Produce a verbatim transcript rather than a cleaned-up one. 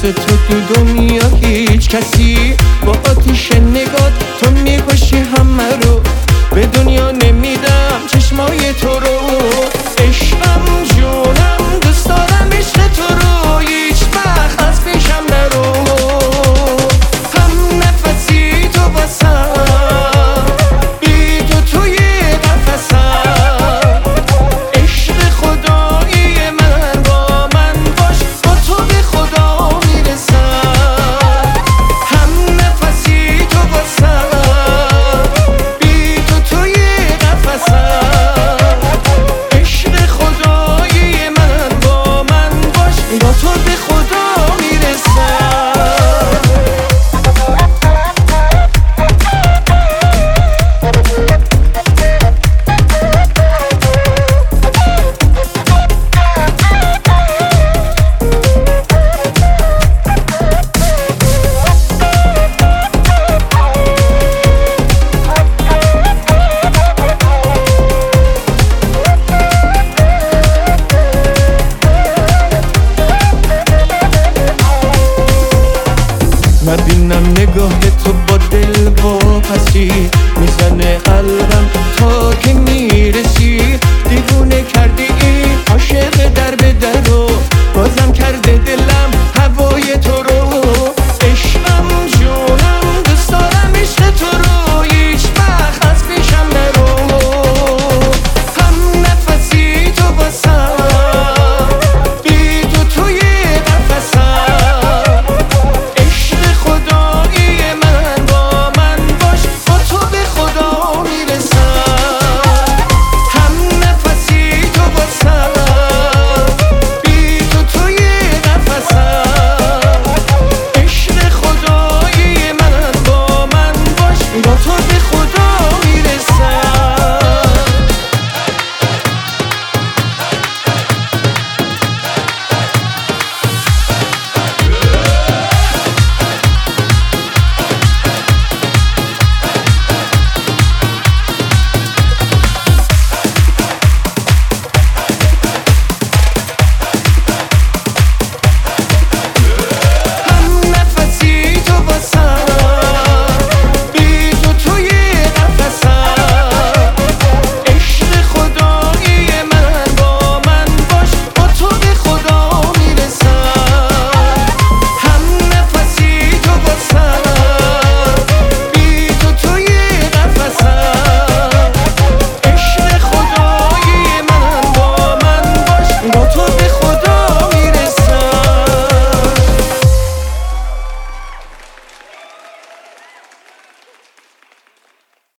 مثل تو تو دنیا هیچ کسی، با آتیش نگات تو میکشی همه رو. به دنیا نمیدم چشمای تو رو، عشقم جونم دوست دارم عشق تو رو، هیچ وقت از پیشم نرو. هم نفسی تو واسم، بی تو توی قفسم، عشق خدایی من با من باش، با تو به خدا میرسم. هم نفسی تو واسم، بی تو توی قفسم، عشق خدایی من با من باش، با تو به خدا میرسم. نبینم نگاه تو با دل واپسی، میزنه قلبم تا که میرسی. دیوونه کردی این عاشق در به در رو، بازم کرده دلم هوای تو رو.